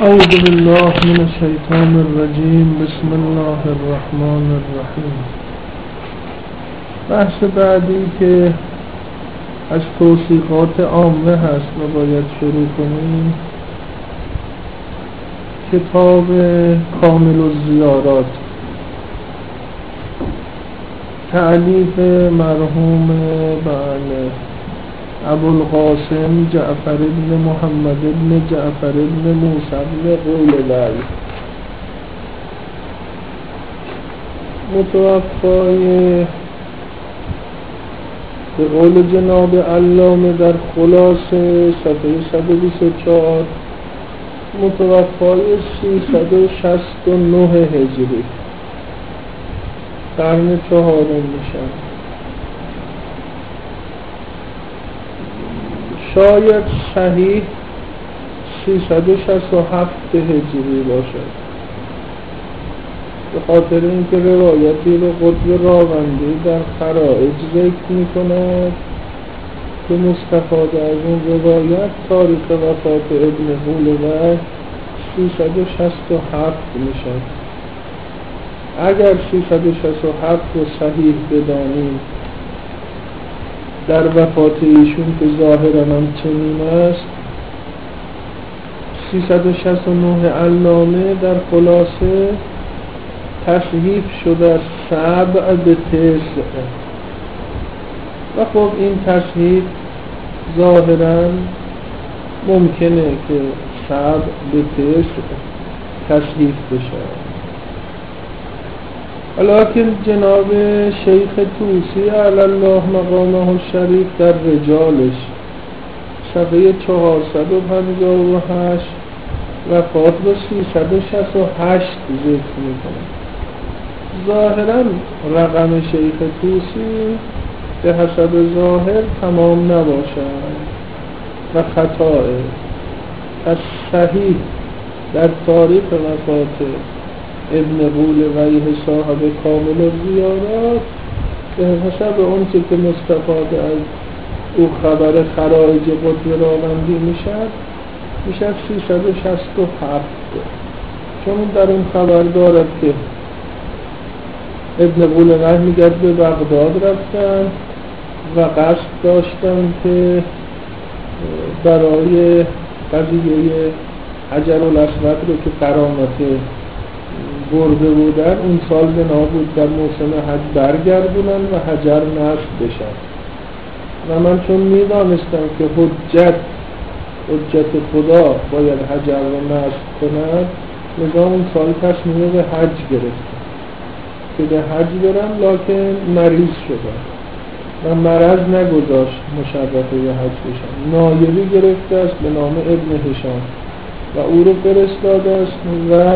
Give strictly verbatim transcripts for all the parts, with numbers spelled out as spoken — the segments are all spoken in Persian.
اعوذ بالله من الشیطان الرجیم. بسم الله الرحمن الرحیم. بحث بعدی که از توصیفات عامه هست و باید شروع کنیم کتاب کامل الزیارات، تألیف مرحوم بله ابوالقاسم جعفر بن محمد بن جعفر بن موسی بن قولوی، متوفای به قول جناب علامه در خلاصه صفحه صد و بیست و چهار، متوفای سیصد و شصت و نه هجری، قرن چهارم میشن. شاید صحیح سیصد و شصت و هفت هجری باشد، به خاطر اینکه روایتی رو قطب راوندی در خرائج ذکر می کند که مستفاده از اون روایت تاریخ وفات ابن قولوی سیصد و شصت و هفت می شد. اگر سیصد و شصت و هفت رو صحیح بدانیم در وفات ایشون که ظاهرا هم چنین است، سیصد و شصت و نه علامه در خلاصه تصحیف شده از سبع به تسع و خب این تصحیف ظاهرا ممکنه که سبع به تسع تصحیف بشه، ولیکن جناب شیخ طوسی علی الله مقامه الشریف در رجالش صفحه چهارصد و پنجاه و هشت وفات به سیصد و شصت و هشت ذکر میکنه. ظاهرا رقم شیخ طوسی به حسب ظاهر تمام نباشد و خطاه، از صحیح در تاریخ وفات ابن قولوی صاحب کامل الزیارات به حسب اون چه که مستفاده از او خبر خرائج قطب راوندی میشد میشد سیصد و شصت و هفت، چون در اون خبر دارد که ابن قولوی میگرد به بغداد رفتن و قصد داشتن که برای قضیه حجر الاسود رو که قرامت برده بودن اون سال بنا بود در موسم حج برگردونن و حجر نصب بشن و من چون میدانستم که حجت حجت خدا باید حجر رو نصب کند، لذا اون سال تصمیم به حج گرفتم که به حج برم، لکن مریض شدم و مرض نگذاشت مشرفه به حج بشم. نایبی گرفته است به نام ابن هشام و او رو فرستاده است و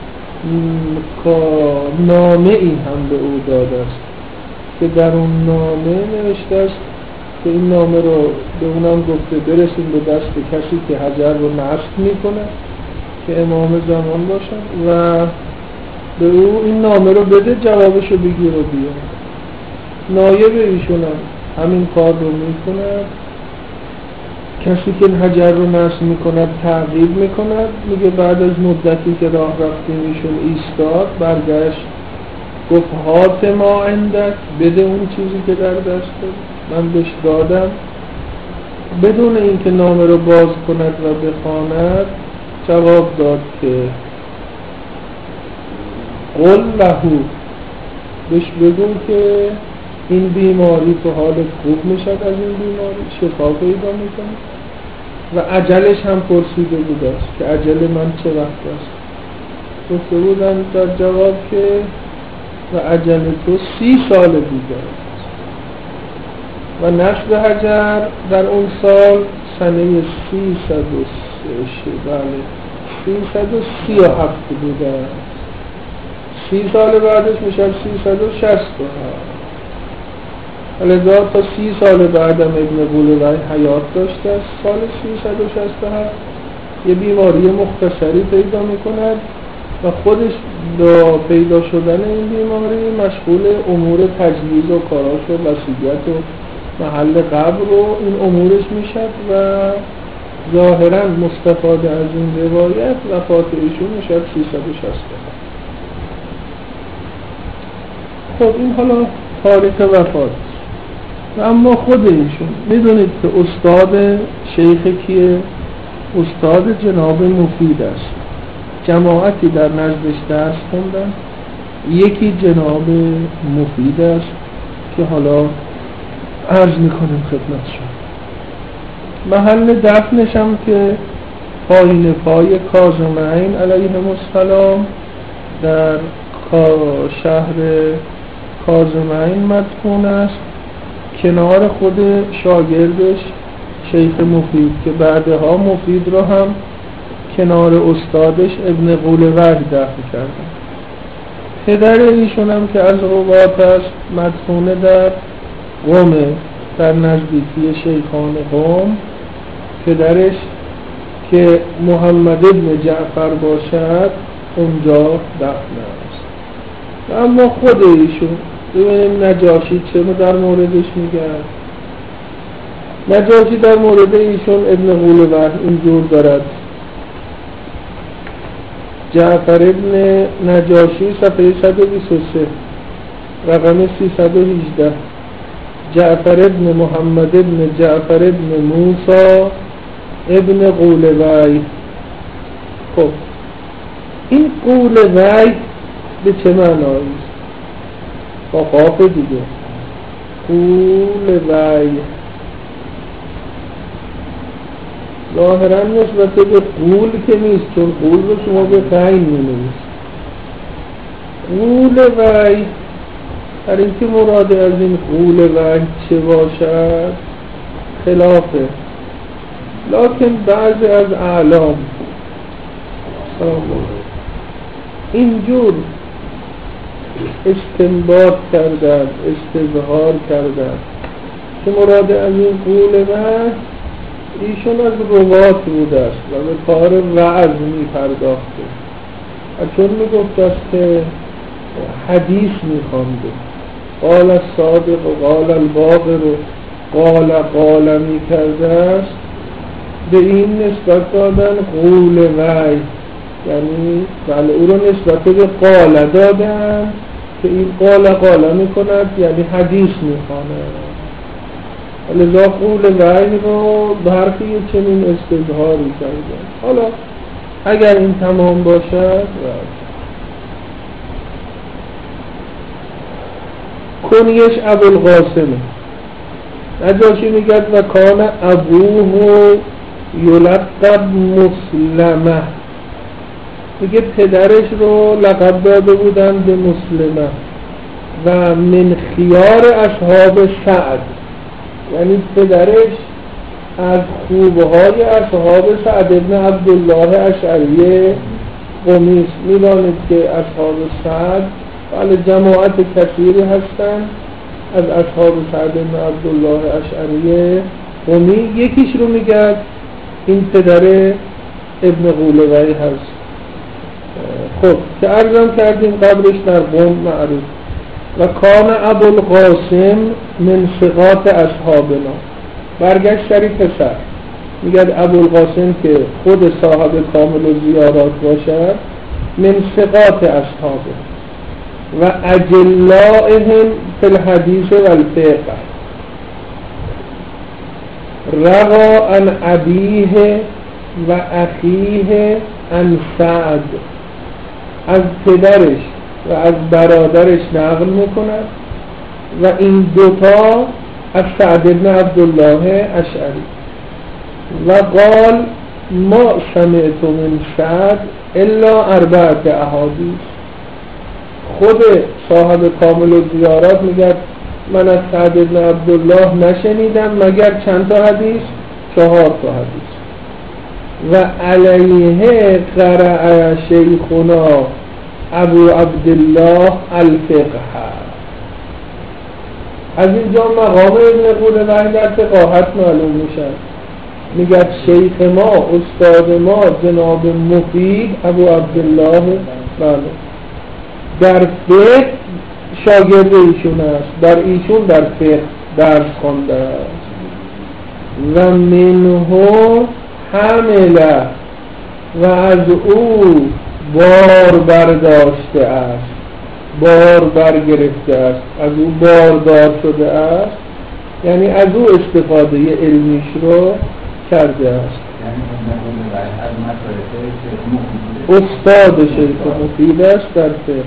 نامه ای هم به او داده است که در اون نامه نوشته است که این نامه رو به اونم گفته برسیم به دست کسی که حجر رو نصب میکنه که امام زمان باشد و به او این نامه رو بده، جوابش رو بگیر و بیا. نایب ایشون هم همین کار رو میکند، کسی که حجر رو نصب میکند تعقیب میکند، میگه بعد از مدتی که راه رفتیم ایشون ایستاد، برگشت گفت هات ما عندک، بده اون چیزی که در دست داری. من بهش دادم، بدون اینکه نامه رو باز کند و بخواند جواب داد که قل لهو، بهش بگو که این بیماری تو حالت خوب میشد، از این بیماری شفا پیدا میکنی. و اجلش هم پرسیده بود است که اجل من چه وقت است. گفته بودن در جواب که و اجل تو سی سال دیگر است و نصب حجر در اون سال سنه سیصد و بله سیصد و سی و هفت بوده است. سی سال بعدش میشه سیصد و شصت و هفت. لذا تا سی سال بعدم ابن قولوی حیات داشته است. سال سیصد و شصت و هفت یه بیماری مختصری پیدا میکند و خودش با پیدا شدن این بیماری مشغول امور تجهیز و کاراش و وصیت و محل قبر و این امورش میشد و ظاهرا مستفاده از این روایت وفات ایشون شاید سیصد و شصت. خب این حالا تاریخ وفات. و اما خود ایشون میدونید که استاد شیخ کیه؟ استاد جناب مفید است. جماعتی در نزدش درس خوندن، یکی جناب مفید است که حالا عرض میکنیم خدمت شما. محل دفنش هم که پایین پای کاظمین علیهم السلام در شهر کاظمین مدفون است، کنار خود شاگردش شیخ مفید که بعدها مفید رو هم کنار استادش ابن قولوی دفن کردن. پدر ایشون هم که از رباط است مدفونه در قم، در نزدیکی شیخان قم. پدرش که محمد ابن جعفر باشد اونجا دفن است. اما خود ایشون ببینیم نجاشی چه در موردش میگن. نجاشی در مورد ایشون ابن قولوی اینجور دارد: جعفر ابن نجاشی صفحه صد و بیست و سه رقم سیصد و هجده، جعفر ابن محمد ابن جعفر ابن موسی ابن قولوی. خب این قولوی به چه معنایی است؟ با قاف دیگه، قولوی ظاهرا نسبت به قول که نیست، چون قول رو شما به غین می‌نویسید. قولوی در اینکه مراد از این قولوی چه باشد خلافه، لکن بعضی از اعلام اینجور استنباط کردن، استظهار کردن که مراد از این قولوی ایشون از روات بوده است و به کار وعظ می پرداخته و چون می گفت است که حدیث می خونده، قال الصادق و قال الباقر و قال قال می کرده است، به این نسبت دادن قولوی، یعنی بله او رو نسبت به قال دادن که این قال قال می کند، یعنی حدیث می خواند. لذا قولوی رو به حرفی چنین استظهاری کردن. حالا اگر این تمام باشد کنیش ابوالقاسمه. نجاشی میگد و کان ابوه یلقب مسلمه، میگه پدرش رو لقب داده بودن به مسلمه و من خیار اصحاب سعد، یعنی پدرش از خوبهای اصحاب سعد ابن عبدالله اشعری قمی است. می‌دانید که اصحاب سعد بله جماعت کثیری هستند از اصحاب سعد ابن عبدالله اشعری قمی. یکیش رو میگه این پدر ابن قولوی هست. خب که عرضم کردیم قبرش در قم معروف. و کان ابوالقاسم من ثقات اصحابنا، برگشت سری پسر میگه ابوالقاسم که خود صاحب کامل و زیارات باشد، من ثقات اصحابه و اجلائهم فی الحدیث و الفقه، روا عن ابیه و اخیه عن سعد، از پدرش و از برادرش نقل میکند و این دوتا از سعد بن عبدالله اشعری. و قال ما سمعت من سعد الا اربعت احادیث، خود صاحب کامل و زیارات میگه من از سعد بن عبدالله نشنیدم مگر چند تا حدیث؟ چهار تا حدیث. و علیه قرأ شیخنا ابو عبدالله الفقه. از اینجا مقام ابن قولوی در فقاهت معلوم میشه. میگه شیخ ما استاد ما جناب مفید ابو عبدالله بله در فقه شاگرد ایشون است، در ایشون در فقه درس خونده است. و منه حمله و از او بار برداشته است، بار برگرفته است، از او باردار شده است، یعنی از او استفاده علمیش رو کرده است. استاد شیخ مفید است در فقه.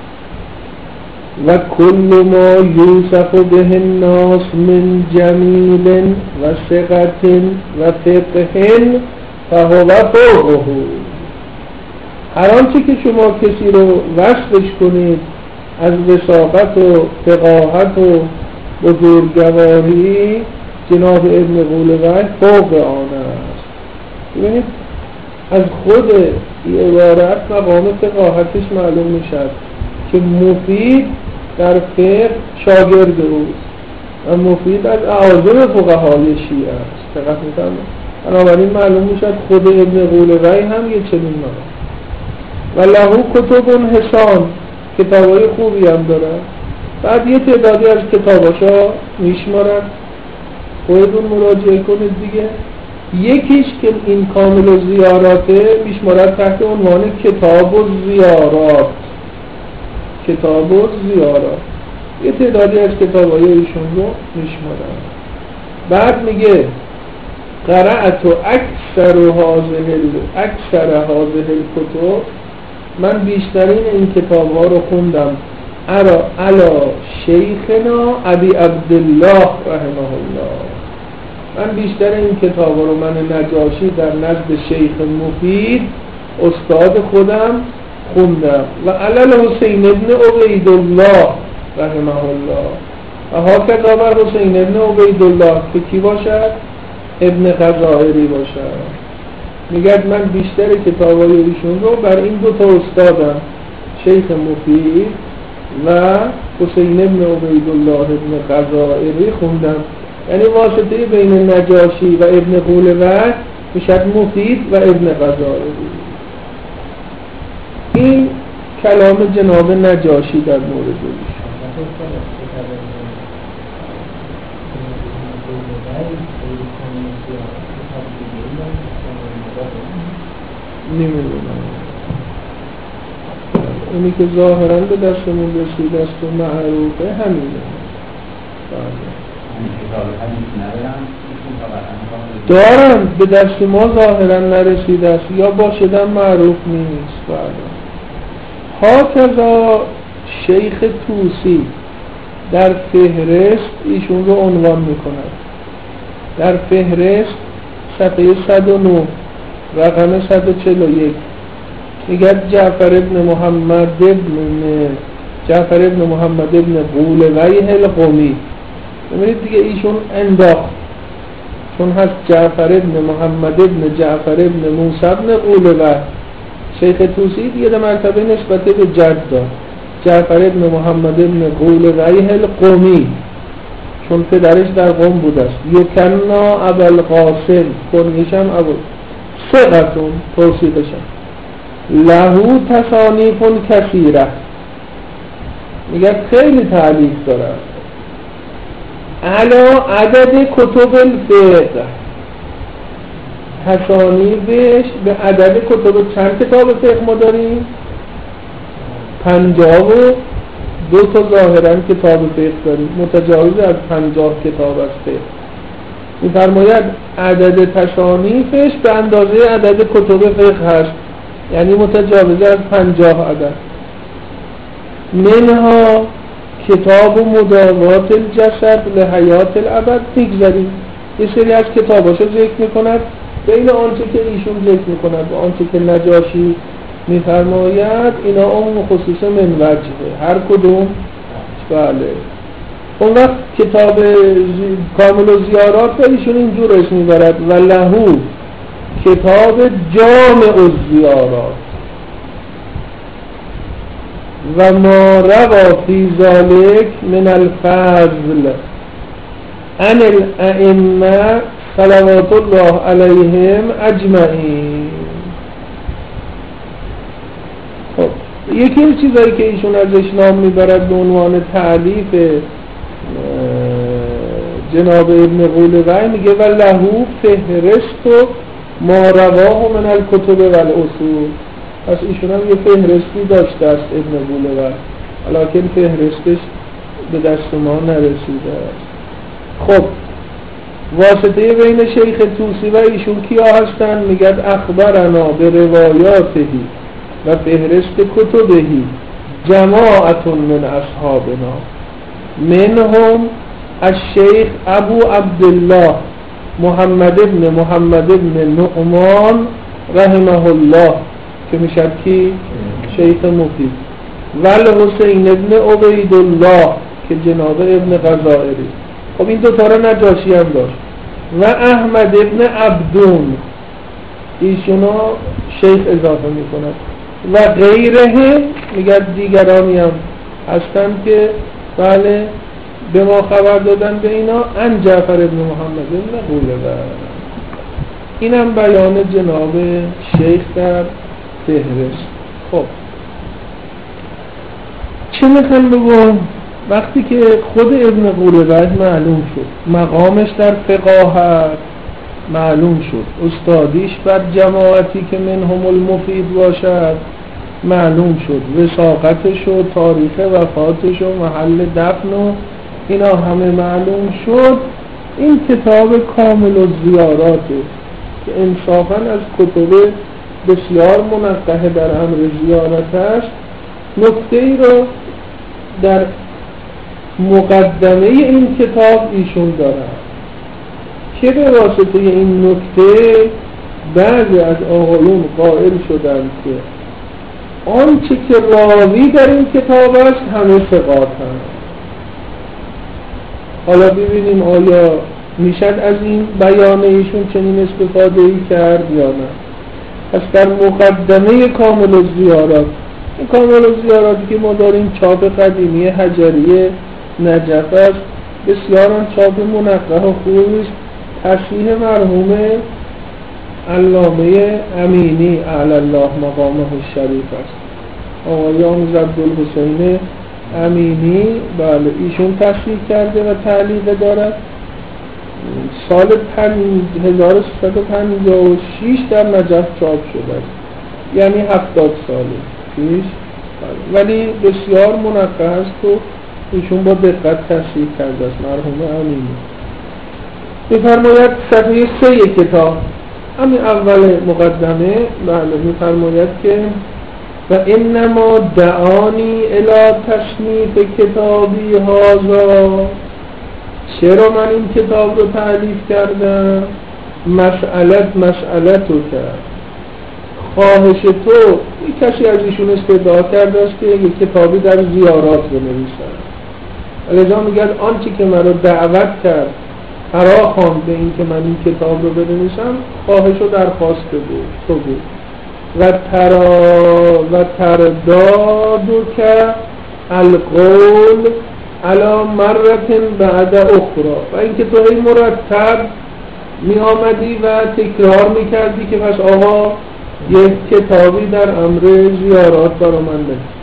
و کل ما یوصف به الناس من جمیل و ثقة و فقه فهو فوقه. هر آنچه که شما کسی رو وصفش کنید از وثاقت و فقاهت و بزرگواری، جناب ابن قولوی فوق آن است. ببینید از خود این عبارت مقام فقاهتش معلوم میشد که مفید در فقه شاگرد اوست و مفید از اعاظم فقهای شیعه است. دقت می‌فرمایید؟ بنابراین معلوم میشد خود ابن قولوی هم یه چنین مقام. و له کتب حسان، کتابای خوبی هم دارد. بعد یه تعدادی از کتاباشا میشمارد، خودتون مراجعه کنید دیگه. یکیش که این کامل و زیاراته میشمارد تحت عنوان کتاب و زیارات. کتاب و زیارات یه تعدادی از کتابای ایشون رو میشمارد. بعد میگه قرأت اکثر هذه اکثر هذه الکتب، من بیشترین این کتاب ها رو خوندم ارا علا شیخنا ابی عبدالله رحمه الله. من بیشتر این کتاب ها رو من نجاشی در نزد شیخ مفید استاد خودم خوندم. و علل حسین ابن عبیدالله رحمه الله و ها کتاب حسین ابن عبیدالله که کی باشد؟ ابن غزائری باشد. میگه من بیشتر کتابای ایشون رو بر این دو تا استادم شیخ مفید و حسین ابن عبیدالله ابن غزائری خوندم. یعنی واسطه بین نجاشی و ابن قولوی میشد مفید و ابن غزائری. این کلام جناب نجاشی در مورد ایشون. نمیدونم اینی که ظاهرا به دستمون رسیده است و معروفه همینه. دارم به دست ما ظاهرا نرسیده است یا باشدن معروف نیست. هاکذا شیخ طوسی در فهرست ایشون رو عنوان میکند. در فهرست صفحه صد و نه رقم صد و چهل و یک میگه جعفر ابن محمد ابن جعفر ابن محمد ابن قولوی القمی. ببینید دیگه ایشون انداخت، چون هست جعفر ابن محمد ابن جعفر ابن موسی ابن قولوی. شیخ طوسی دیگه در مرتبه نسبت به جد داد، جعفر ابن محمد ابن قولوی القمی، چون پدرش در قم بود است. یکنا ابوالقاسم، کنیشم ابو ثقتون توصیفشم. لهو تصانیف کثیره، میگه خیلی تعلیف داره. علا عدد کتب الفقه، تصانیفش به عدد کتب. چند کتاب فقه ما داریم؟ پنجاه و دو تا ظاهرا کتاب فقه داریم، متجاوز از پنجاه کتاب از فقه. می‌فرماید عدد تصانیفش به اندازه عدد کتب فقه هست، یعنی متجاوز از پنجاه عدد. منها کتاب مداوات الجسد لحیات الابد. میگذاریم یه سری از کتاباشو ذکر میکند، بین آنچه که ایشون ذکر میکند و آنچه که نجاشی میفرماید اینا اون خصوص من وجهه هر کدوم. بله اون وقت کتاب کامل و زیارات به ایشون اینجور اسم میبرد و لهو کتاب جامع الزیارات و ما روا فی ذلک من الفضل عن الائمه صلوات الله علیهم اجمعین. خب یکی از چیزایی که ایشون ازش نام میبرد به عنوان تعلیف جناب ابن قولوی، میگه و لهو فهرست و ما رواه من الکتب و الاصول. پس ایشون هم یه فهرستی داشته است ابن بولور، لکن فهرستش به دست ما نرسیده است. خب واسطه بین شیخ توسی و ایشون کیا هستن؟ میگد اخبرنا به روایاتهی و فهرست کتبهی جماعت من اصحابنا منهم الشیخ ابو عبدالله محمد ابن محمد ابن نعمان رحمه الله که میشد کی؟ شیخ مفید، و الحسین ابن عبیدالله که جناب ابن غزائری. خب این دو تا را نجاشی هم داشت. و احمد ابن عبدون، ایشونا شیخ اضافه میکند. و غیره میگه دیگرانی هم هستن که بله به ما خبر دادن به اینا. ان جعفر ابن محمد ابن قولبر. اینم بیان جناب شیخ در فهرست. خب چه میخوام بگم؟ وقتی که خود ابن قولبر معلوم شد مقامش در فقاهت معلوم شد، استادیش بر جماعتی که منهم المفید باشد معلوم شد، وثاقتش و تاریخ وفاتش و محل دفن و اینا همه معلوم شد، این کتاب کامل الزیاراته که انصافاً از کتب بسیار منقحه در امر زیارت است. نکته ای رو در مقدمه این کتاب ایشون دارن که به واسطه این نکته بعضی از آقایون قائل شدند که آنچه که راوی در این کتاب است همه ثقات هست. حالا ببینیم آیا میشد از این بیان ایشون چنین استفاده ای کرد یا نه. پس در مقدمه کامل الزیارات، این کامل الزیاراتی که ما داریم چاپ قدیمی حجری نجف است، بسیار چاپ منقح و خوبی است، تصحیح مرحوم علامه امینی اعلی الله مقامه الشریف است، آقای آموز عبدالحسین امینی. بله ایشون تصحیح کرده و تعلیق دارد. سال هزار و سیصد و پنجاه و شش در نجف چاپ شده است، یعنی هفتاد ساله پیش، ولی بسیار منقح است و ایشون با دقت تصحیح کرده است مرحوم امینی. می‌فرماید صفحه سه کتاب همین اول مقدمه بله می‌فرماید که و انما دعانی الی تصنیف کتابی هذا، چرا من این کتاب رو تألیف کردم؟ مسئلت مسئلت رو کرد خواهش تو. یک کسی از ایشون استدعا کرده است که یک کتابی در زیارات بنویسن، لذا میگه آنچه که من رو دعوت کرد فرا خواند به این که من این کتاب رو بنویسم، خواهش و درخواست بود تو بود. و ترا و تردادو که القول علا مرتن بعد اخرى، و اینکه تو هی مرتب می آمدی و تکرار می کردی که پس آقا یک کتابی در امر زیارات برا من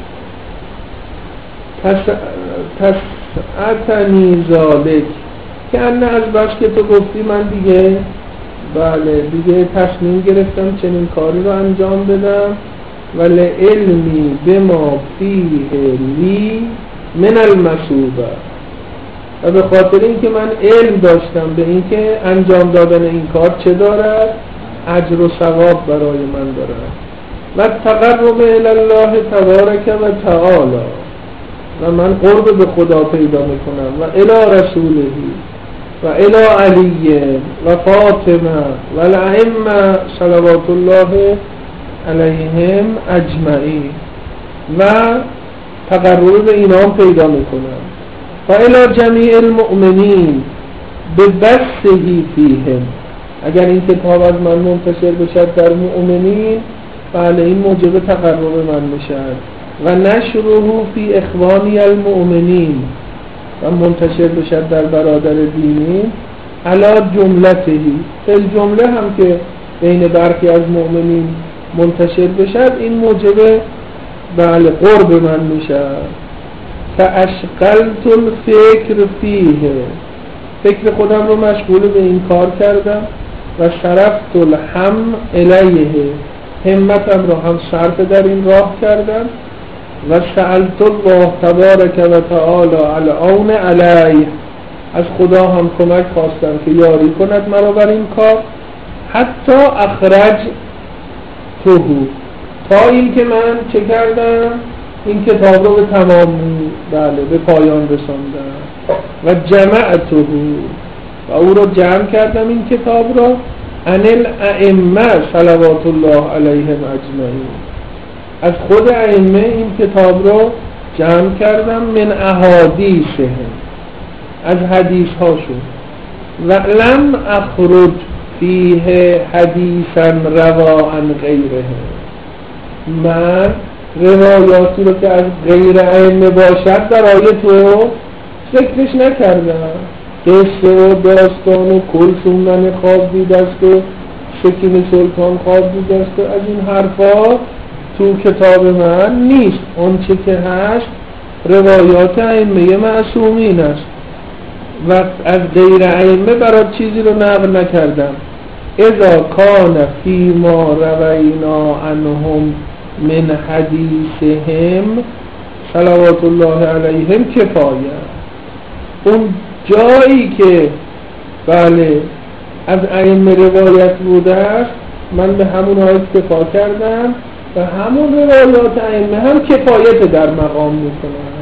بنویس. تسعتنی ذالک، که انه از بس که تو گفتی من دیگه بله دیگه تصمیم گرفتم چنین کاری رو انجام بدم. ولی علمی بما فیه لی من المثوبه، و به خاطر اینکه من علم داشتم به اینکه انجام دادن این کار چه دارد، اجر و ثواب برای من دارد. و تقرب الی الله تبارک و تعالی، و من قرب به خدا پیدا میکنم. و الی رسولهی و الی علی و فاطمه و الائمه صلوات الله علیهم اجمعین، و تقرب به اینام پیدا میکنم. و الی جمیع المؤمنین ببثه فیهم، اگر این کتاب از من منتشر بشد در مؤمنین بله این موجب تقرب من میشد. و نشره فی اخوانی المؤمنین، و منتشر بشد در برادر دینی علا جملتهی، فی جمله هم که بین برخی از مؤمنین منتشر بشد این موجب بله قرب من میشد. فاشغلت الفکر فیه، فکر خودم رو مشغول به این کار کردم. و صرفت الهم الیه، همتم را هم صرف در این راه کردم. و سألت الله تبارک و تعالی العون علیه، از خدا هم کمک خواستم که یاری کند مرا بر این کار. حتی اخرج توهو، تا این که من چه کردم؟ این کتاب رو به تمام، بله، به پایان رساندم. و جمعته، و او رو جمع کردم این کتاب را، عن الائمه صلوات الله علیهم اجمعین، از خود ائمه این کتاب رو جمع کردم. من احادیثهم، از حدیث هاشون. و لم اخرج فیه حدیثا روا عن غیره، من روایاتی رو که از غیر ائمه باشد در آیه تو ذکرش نکردم. قصه و داستان و کلثومن خواب دیده است و سکین سلطان خواب دیده است و از این حرفا تو کتاب من نیست. اون چه که هست روایات ائمه معصومین است و از غیر ائمه برای چیزی رو نقل نکردم. اذا کان فی ما روینا عنهم من حدیثهم صلوات الله علیهم کفایه، اون جایی که بله از ائمه روایت بوده است من به همون ها اکتفا کردم و همون روایات ائمه هم کفایت در مقام میکنن.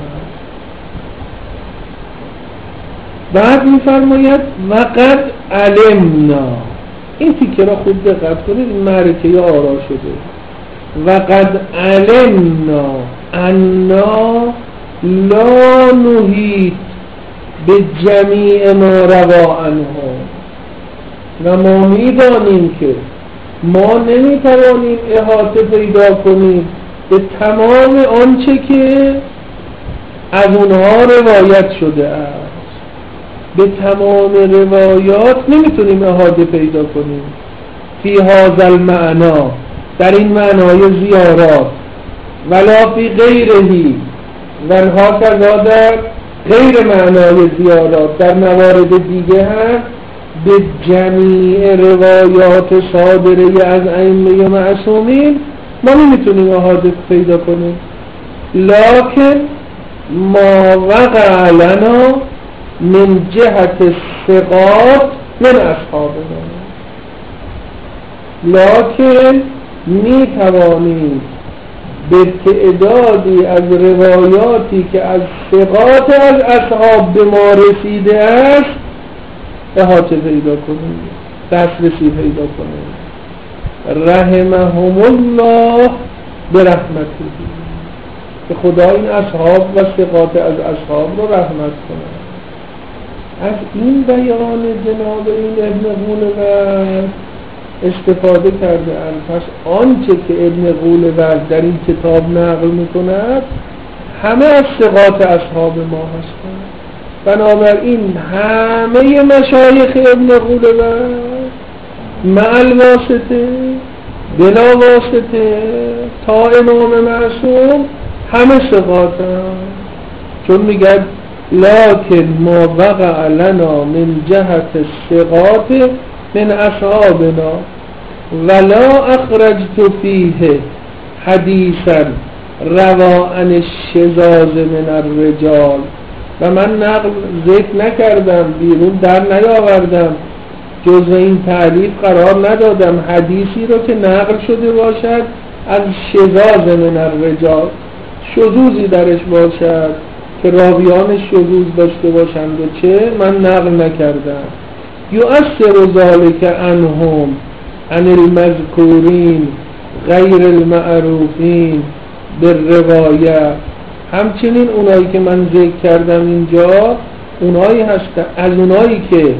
بعد میفرماید وقد علمنا، این تیکه را خوب دقت کنید، این معرکه یا آرا شده. وقد علمنا انا لا نحیط به جمیع ما روا عنهم، و ما میدانیم که ما نمیتوانیم احاطه پیدا کنیم به تمام آنچه که از اونها روایت شده است. به تمام روایات نمیتونیم احاطه پیدا کنیم. فی هذا المعنا، در این معنای زیارات، ولا فی غیرهی، و انها کذا در غیر معنای زیارات در موارد دیگه هم به جمیع روایات صادره از ائمه معصومین ما نمیتونیم احاطه پیدا کنیم. لکن ما وقع لنا من جهت الثقات من اصحابنا، لکن می توانیم به تعدادی از روایاتی که از ثقات از اصحاب به ما رسیده است احاطه پیدا کنیم، دسترسی پیدا کنیم. رحمهم الله برحمته، که خدا این اصحاب و ثقات از اصحاب رو رحمت کنه. از این بیان جناب این ابن غولوی استفاده کرده اند. پس آنچه که ابن غولوی در این کتاب نقل میکند همه از ثقات اصحاب ما هستند. بنابراین همه مشایخ ابن غولوی مع الواسطه بلا واسطه تا امام معصوم همه ثقات هستند، چون میگه لکن ما وقع لنا من جهت الثقات من اصحابنا ولا اخرجت فیه حدیثا روا عن الشذاذ من الرجال، و من نقل ذکر نکردم، بیرون در نیاوردم، جزء این تعلیف قرار ندادم حدیثی رو که نقل شده باشد از شذاذ من الرجال، شذوذی درش باشد که راویان شذوذ داشته باشند و چه من نقل نکردم. یؤثر ذلك عنهم عن المذکورین غیر المعروفین بالروایه، همچنین اونایی که من ذکر کردم اینجا اونایی هستن از اونایی که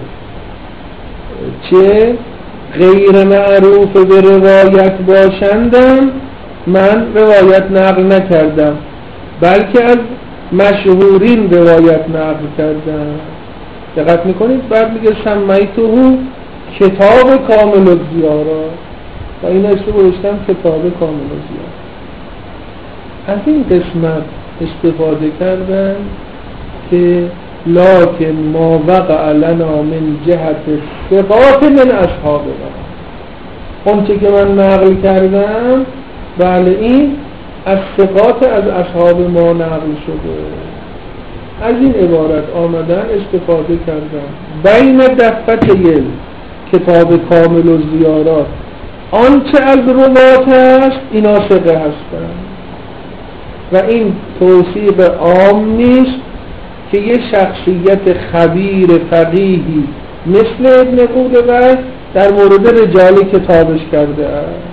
چه غیر معروف به روایت باشندم من روایت نقل نکردم، بلکه از مشهورین روایت نقل کردم. دقت میکنید بعد میگه سمیتهو کتاب کامل الزیارات، و این اسم رو گذاشتم کتاب کامل الزیارات. از این قسمت استفاده کردن که لکن ما وقع لنا من جهت ثقات من اصحابنا. اون چه که من نقل کردم بله این از ثقات از اصحاب ما نقل شده. از این عبارت آمدن استفاده کردن بین دفتر کتاب کامل و زیارات آنچه از روات است اینا ثقه هستند و این توصیف عام نیست که یه شخصیت خبیر فقیهی مثل ابن قولوی در مورد رجال کتابش کرده است.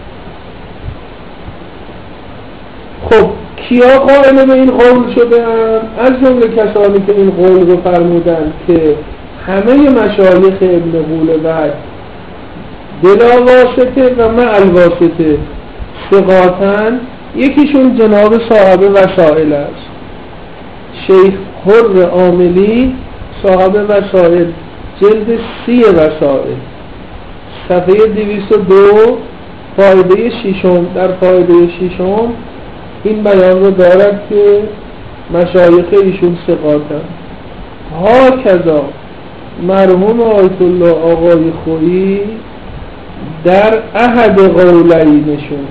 خب کیا قائل به این قول شده اند؟ از جمله کسانی که این قول رو فرمودند که همه مشایخ ابن قولوی بلا واسطه و مع الواسطه ثقاتن. یکیشون جناب صاحب وسائل است، شیخ حر عاملی، صاحب وسائل، جلد سی وسائل، صفحه دویست و دو، فایده ششم. در فایده ششم این بیان رو دارد که مشایخ ایشون ثقاتن. ها کذا مرحوم آیت الله آقای خویی در احد قولینشون،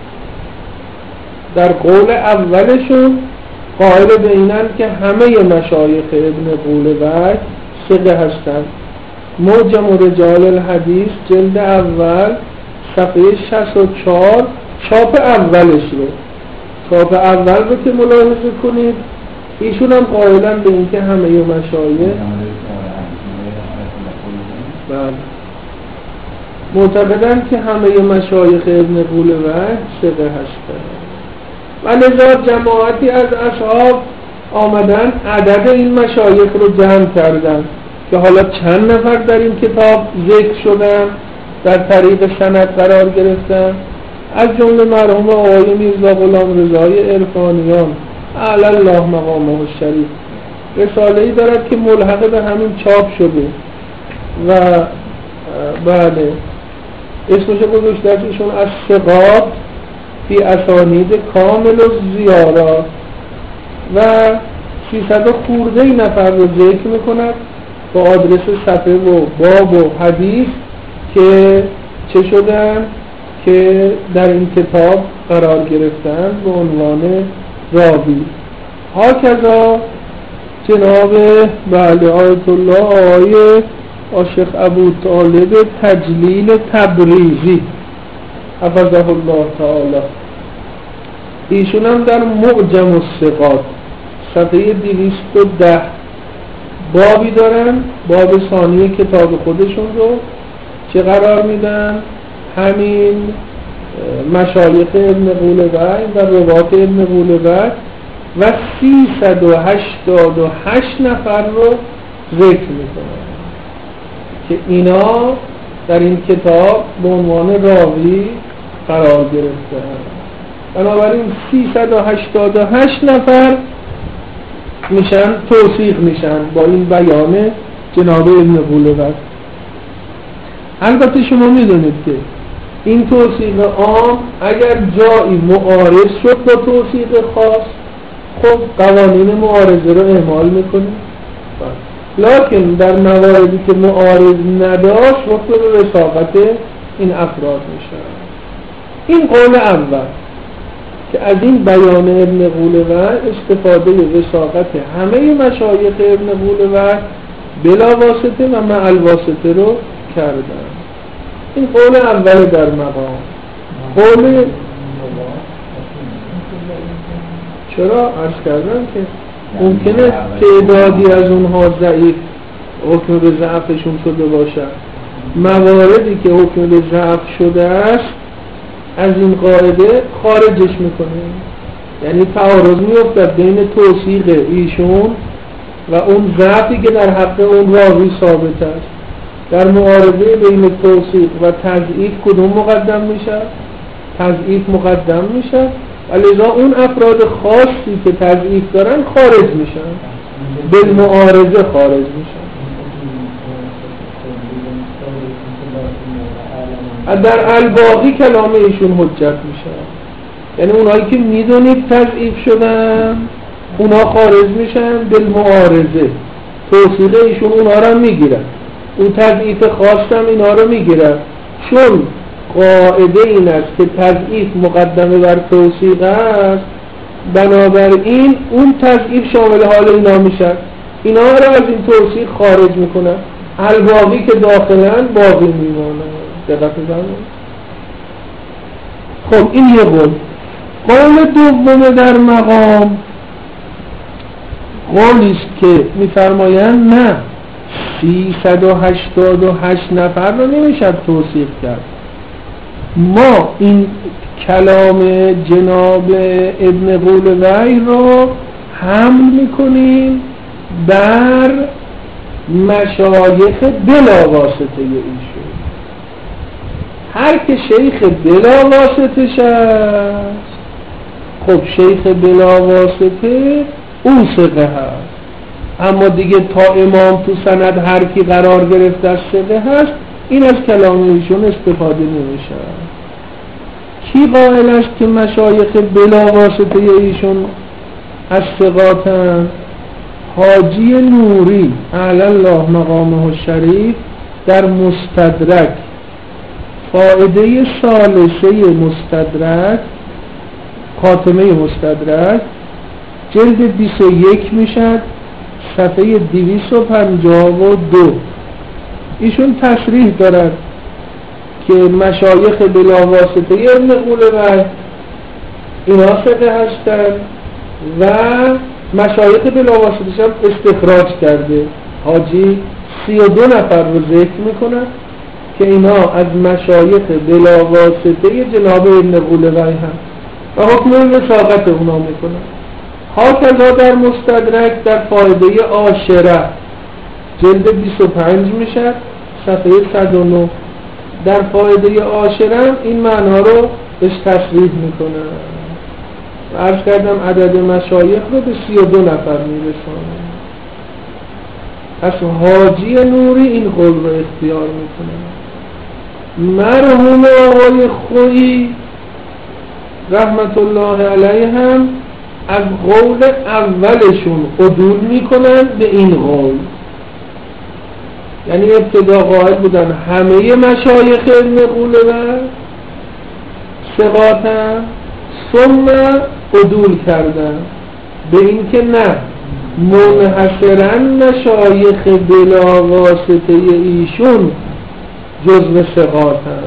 در قول اولشون قائل به اینن که همه مشایخ ابن قولوی ثقه هستند. معجم رجال الحدیث جلد اول صفحه شصت و چهار چاپ اولش رو چاپ اول رو که ملاحظه کنید ایشون هم قائلن به این که همه مشایخ بله معتقدن که همه مشایخ ابن قولوی ثقه هستند. و لذا جماعتی از اصحاب آمدن عدد این مشایخ رو جمع کردن که حالا چند نفر در این کتاب ذکر شدن، در طریق سند قرار گرفتن. از جمله مرحوم آقای میرزا غلام رضای عرفانیان اعلی الله مقامه الشریف رساله‌ای دارد که ملحق به همین چاپ شده و بله اسمش گذاشته ایشون از ثقات فی اسانید کامل و زیارات و سیصد و خورده نفر رو ذکر میکند با آدرس صفحه و باب و حدیث که چه شدن که در این کتاب قرار گرفتن به عنوان راوی. ها کذا جناب بله آیت الله آقای عاشق ابو طالب تجلیل تبریزی حفظه الله تعالی، ایشون هم در معجم الثقات صفحه دویست و ده بابی دارن، باب ثانی کتاب خودشون رو چه قرار میدن؟ همین مشایخ ابن قولوی و روات ابن قولوی و سیصد و هشتاد و هشت نفر رو ذکر میکنن که اینا در این کتاب به عنوان راوی قرار گرفتن. بنابراین سیصد و هشتاد و هشت نفر میشن توثیق میشن با این بیان جناب ابن قولوی. البته شما میدونید که این توثیق عام اگر جایی معارض شد با توثیق خاص خب قوانین معارضه رو اعمال میکنیم، لکن در مواردی که معارض نداشت وقت به وثاقت این افراد میشن. این قول اول که از این بیان ابن قولوی استفاده وثاقت همه مشایخ ابن قولوی بلا واسطه و مع الواسطه رو کردن. این قول اول در مقام. قول چرا عرض کردم که ممکنه تعدادی از اونها ضعیف حکم به ضعفشون شده باشد. مواردی که حکم به ضعف شده است از این قاعده خارجش میکنه، یعنی تعارض میافتد بین توثیق ایشون و اون ضعفی که در حق اون راوی ثابت است. در معارضه بین توثیق و تضعیف کدوم مقدم میشه؟ تضعیف مقدم میشه و لذا اون افراد خاصی که تضعیف دارن خارج میشن، بالمعارضه خارج میشن. در الباقی کلام ایشون حجت میشه، یعنی اونایی که میدونید تضعیف شدن اونا خارج میشن بالمعارضه، توصیق ایشون اونا رو میگیرن، اون تضعیف خاص هم اینا رو میگیرن، چون قاعده این است که تضعیف مقدمه بر توصیق است، بنابراین اون تضعیف شامل حال اینا میشن، اینا رو از این توصیق خارج میکنن، الباقی که داخلن باقی میمونن. دقت بفرمایید. خب این یه قول. قول دوم در مقام قولی است که میفرمایند نه، سیصد و هشتاد و هشت نفر رو نمیشه توصیف کرد. ما این کلام جناب ابن قولوی رو حمل میکنیم بر مشایخ بلا واسطه ایشون. هر که شیخ بلا واسطه است، خب شیخ بلا واسطه اون ثقه هست، اما دیگه تا امام تو سند هر کی قرار گرفته از ثقه هست، این از کلام ایشون استفاده نمیشه. کی قائل است که مشایخ بلا واسطه ایشون از ثقاتن؟ حاجی نوری اعلی الله مقامه الشریف در مستدرک، فائده ثالثه مستدرک، خاتمه مستدرک، جلد بیست و یک میشد، صفحه دویست و پنجاه و دو. ایشون تصریح دارد که مشایخ بلا واسطه ابن قولوی اینا ثقه هستند و مشایخ بلا واسطه هم استخراج کرده. حاجی سی و دو نفر رو ذکر میکنه که اینا از مشایخ بلا واسطه جناب ابن قولوی هم و حکم وثاقت اونا میکنه. هاکذا در مستدرک در فایده عاشره جلد بیست و پنج میشه، صفحه صد و نه، در فایده عاشره این معنی رو بهش تصریح میکنه. عرض کردم عدد مشایخ رو به سی و دو نفر میرسونه. پس حاجی نوری این قول رو اختیار میکنه. مرحوم آقای خویی رحمت الله علیه هم از قول اولشون عدول میکنن به این قول، یعنی ابتدا قائل بودن همه مشایخ ابن قولوی ثقاتن، ثم عدول کردن به این که نه، منحصرا مشایخ بلا واسطه ایشون جزو ثقاتن.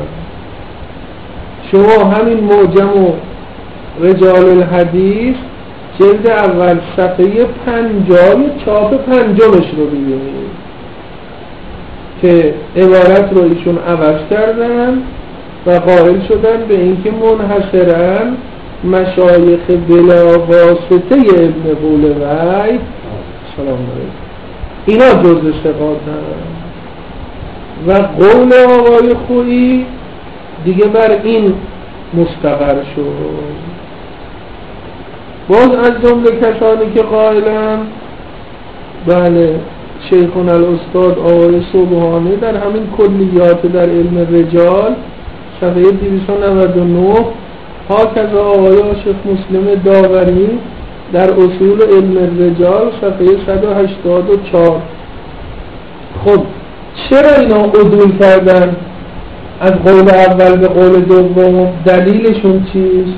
شما همین معجم و رجال الحدیث جلد اول صفحه پنجاه چاپ پنجمش رو ببینید که عبارت رو ایشون عوض کردن و قائل شدن به اینکه منحصرا مشایخ بلا واسطه ابن قولوی سلام علیکم اینا جزء ثقاتن. و قول آقای خویی دیگه بر این مستقر شد. باز از جمله کسانی که قائلن، بله، شیخون الاستاد آقای سبحانی در همین کلیات در علم رجال صفحه دویست و نود و نه، هاکذا آقای شیخ مسلم داوری در اصول علم رجال صفحه صد و هشتاد و چهار. خب چرا اینا عدول کردن از قول اول به قول دوم؟ دلیلشون چیست؟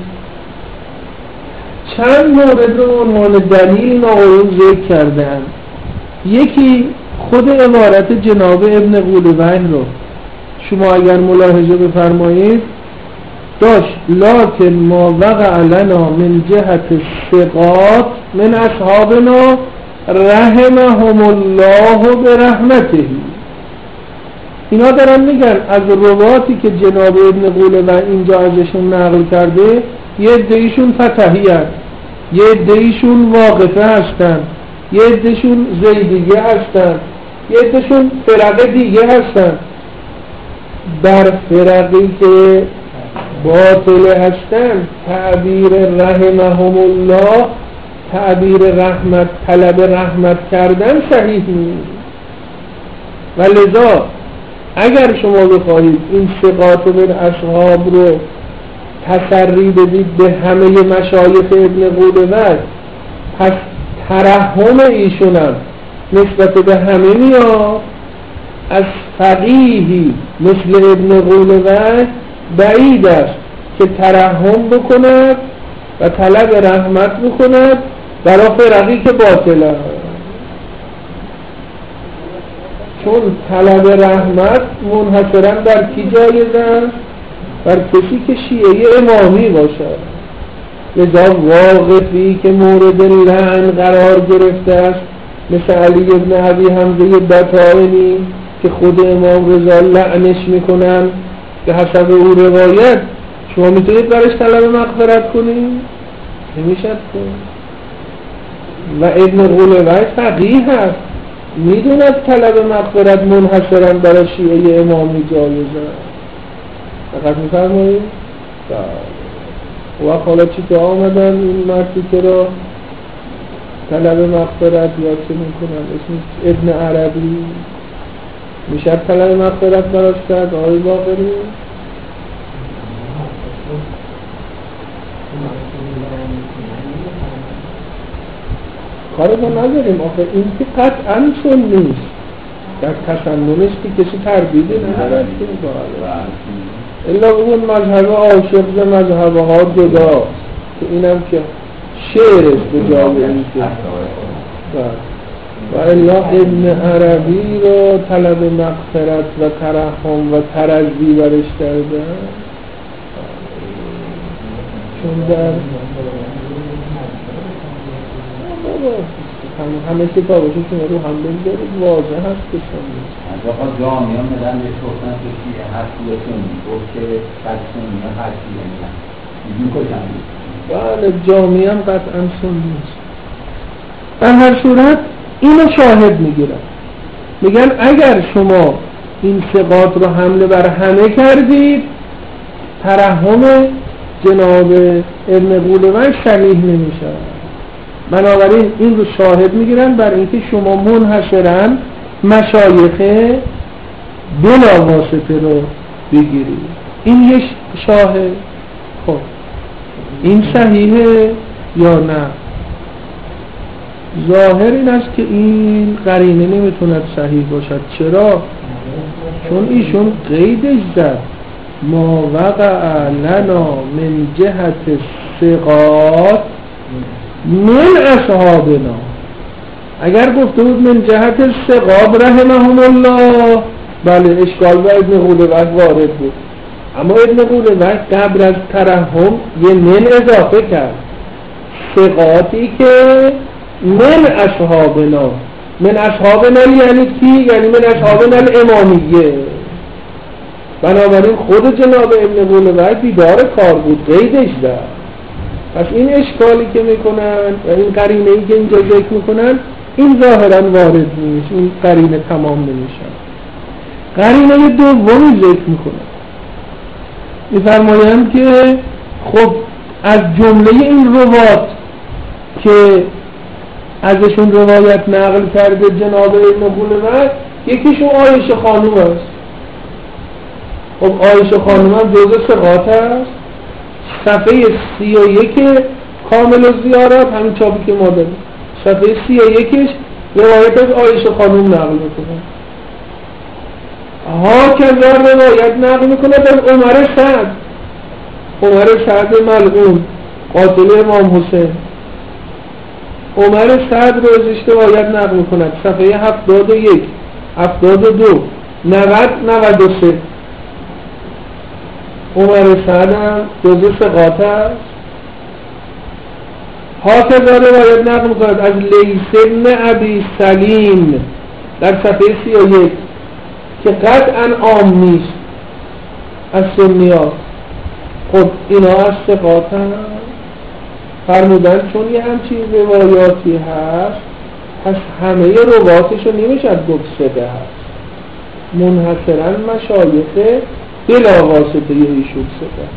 چند مورد رو عنوان دلیل این آقایون ذکر کردن. یکی خود عبارت جناب ابن قولوی رو شما اگر ملاحظه بفرمایید داشت لکن ما وقع لنا من جهت الثقات من اصحابنا رحمهم الله برحمته. اینا دارن میگن از رواتی که جناب ابن قولوی اینجا ازشون نقل کرده، یه عده‌ایشون فتحی هست، یه عده‌ایشون واقفه هستن، یه عده‌شون زیدیه هستن، یه عده‌شون فرقه دیگه هستن. بر فرقی که باطل هستن تعبیر رحمهم الله، تعبیر رحمت، طلب رحمت کردن صحیح نیست. و لذا اگر شما بخواهید این ثقات من اصحاب رو تسری بدید به همه مشایخ ابن قولوی، پس ترحم ایشونم نسبت به همه میاد، از فقیهی مثل ابن قولوی بعید است که ترحم بکند و طلب رحمت بکند برای فرقی که باطل است. چون طلب رحمت منحصرا در کی جایز است؟ بر کسی که شیعه امامی باشد. لذا واقفی که مورد لعن قرار گرفته است مثل علی ابن ابی حمزه بطائنی که خود امام رضا لعنش میکنن که حسب او روایت شما میتونید برش طلب مغفرت کنید؟ نمیشد کنید. و ابن قولوی فقیه هست، میدوند طلب مغفرت منحصرا برای شیعه امامی جایز است. فقط میفرمایید و حالا چی که آمدن این مردی که را طلب مغفرت یا چه میکنن اسمش ابن عربی میشه طلب مغفرت براش کرد آقای باقری؟ کاری با نداریم آخه این که قطعا چون نیست در تصنمش که کسی تردیده ندارد الا اون مذهب عاشق ز مذهب ها جدا که اینم که شعرش به جای این که و الا ابن عربی رو طلب مغفرت و ترحم و ترضی برش کرده چون در همه کتابشون که رو هم بگذارید واضح هست که شما نیست از آقا جامعه هم بدن بهش گفتن که شیعه هست بودتون گفت که قد سنیه هر شیعه نیست میدون کشم نیست بله جامعه هم قطعا سن نیست. در هر صورت اینو شاهد میگیرن میگن اگر شما این ثقات رو حمله بر همه کردید ترحم جناب ابن قولوی صحیح نمیشه. بنابراین این رو شاهد میگیرن بر اینکه شما منحصرا مشایخ بلا واسطه رو بگیرید. این یک شاهد. خب این صحیحه یا نه؟ ظاهر این است که این قرینه نمیتوند صحیح باشد. چرا؟ چون ایشون قیدش زد ما وقع لنا من جهت ثقات من اصحابنا. اگر گفته بود من جهت ثقات رحمهم الله بله اشکال با ابن قولوی وارد بود، اما ابن قولوی قبل از ترحم یه من اضافه کرد ثقاتی که من اصحابنا. من اصحابنا یعنی کی؟ یعنی من اصحابنا الامامیه. بنابراین خود جناب ابن قولوی بیدار کار بود قیدش داد. پس این اشکالی که میکنن و این قرینه ای که اینجا ذکر میکنن این ظاهرا وارد نیست، این قرینه تمام نمیشه. قرینه دومی ذکر میکنن میفرمایند که خب از جمله این روات که ازشون روایت نقل کرده جناب ابن قولوی یکیشون عایشه خانوم است. خب عایشه خانوم هم جزء ثقات است. صفحه سی و یک کامل الزیارات همین چاپی که ما داریم صفحه سی و یکش روایت از عایشه خانوم نقل میکنه. ها کذا روایت نقل میکنه از عمر سعد. عمر سعد ملعون قاتل امام حسین. عمر سعد رو ازش روایت نقل میکنه صفحه هفتاد و یک هفتاد و دو نود نود و سه. عمر سعد هم جزء ثقات است. حافظ روایت نقل میکند از لیث بن ابی سلیم در صفحه سی و یک که قطعا عام نیست از سنیات. خب اینا از ثقات هست فرمودن چون یه همچین روایاتی هست پس همه رواتش رو نمیشد گفت ثقه هست، منحصرا مشایخ بلا واسطه یه ایشون ثقه.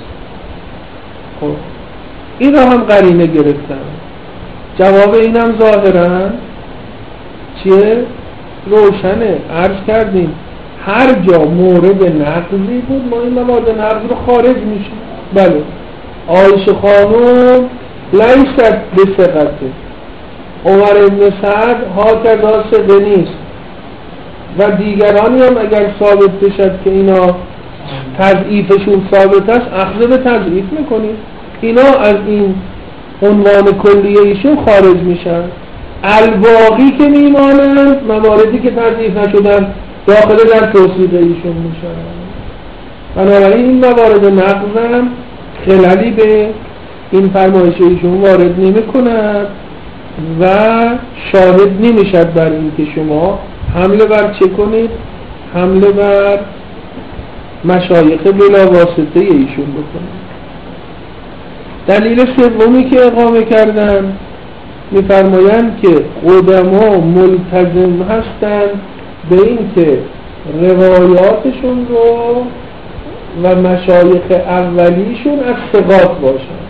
خب این را هم قرینه گرفتن. جواب اینم ظاهرا چیه؟ روشنه. عرض کردیم هر جا مورد نقضی بود ما این مواد نقض رو خارج میشه. بله عایشه خانوم لیست به ثقته عمر ابن سعد هاکذا ثقه نیست و دیگرانی هم اگر ثابت بشد که اینا تضعیفشون ثابت است اخذ به تضعیف میکنیم، اینا از این عنوان کلیه ایشون خارج میشن. الباقی که میمانند مواردی که تضعیف نشدن داخل در توصیف ایشون میشن. بنابراین این موارد نقض هم خلالی به این فرمایش ایشون وارد نمی کند و شاهد نمیشد بر این که شما حمله بر چه کنید؟ حمله بر مشایخ بلا واسطه ایشون بکنید. دلیل سومی که اقامه کردن میفرمایند که قدما ملتزم هستند به این که روایاتشون رو و مشایخ اولیشون از ثقات باشن.